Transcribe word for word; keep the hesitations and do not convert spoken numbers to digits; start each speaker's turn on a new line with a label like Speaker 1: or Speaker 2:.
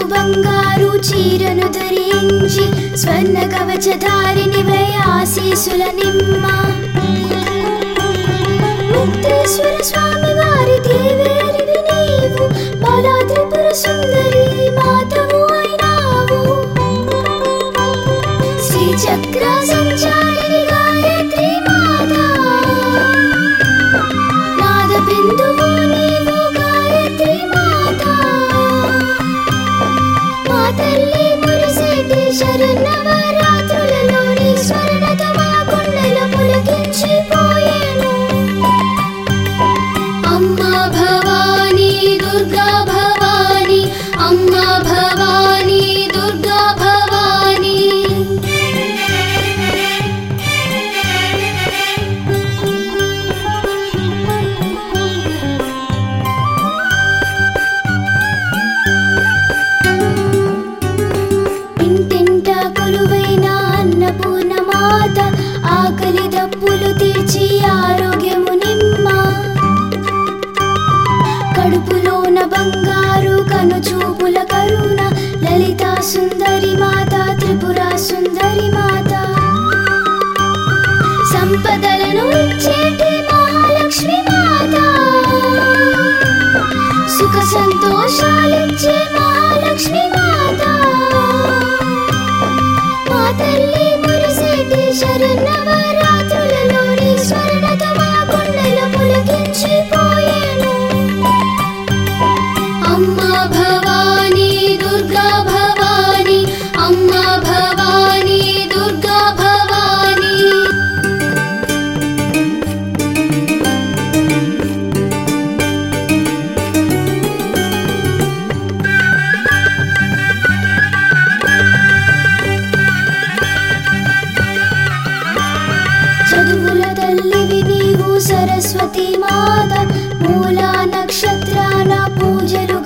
Speaker 1: బంగారు చీరను ధరించి స్వర్ణ కవచధారిణివై ఆశీసుల నిమ్మ ముక్తేశ్వర స్వామి వారి దేవేరివి నీవు బాలా త్రిపుర సుందరి మాతవు అయినావు శ్రీ చక్ర సంచారిణి గాయత్రి మాత నాద బిందువు నీవు గాయత్రి మాత మా తల్లి మురిసేటి శరన్నవరాత్రులలోని స్వర్ణత మా గుండెలో పులకించిపోయేను అమ్మా భవానీ దుర్గా భవానీ అమ్మా భవానీ దుర్గా భవానీ ఇంటింటా కొలువైన అన్నపూర్ణ మాత ఆకలి దప్పులు తీర్చి ఆరోగ్యము నిమ్మ కడుపులోన బంగారు కనుచూపుల కరుణ లలితా సుందరి మాత త్రిపుర సుందరి మాత సంపదలను ఇచ్చేటి మహాలక్ష్మి మాత సుఖ సంతోషాలిచ్చే మహాలక్ష్మి మాత మా తల్లి మురిసేటి శరన్నవరాత్రులలోని స్వర్ణత మా గుండెలో పులకించిపోయేను అమ్మా భవానీ దుర్గా భవానీ అమ్మా భవానీ దుర్గా భవానీ చదువుల తల్లివి నీవు సరస్వతి మాత మూలా నక్షత్రాన పూజలు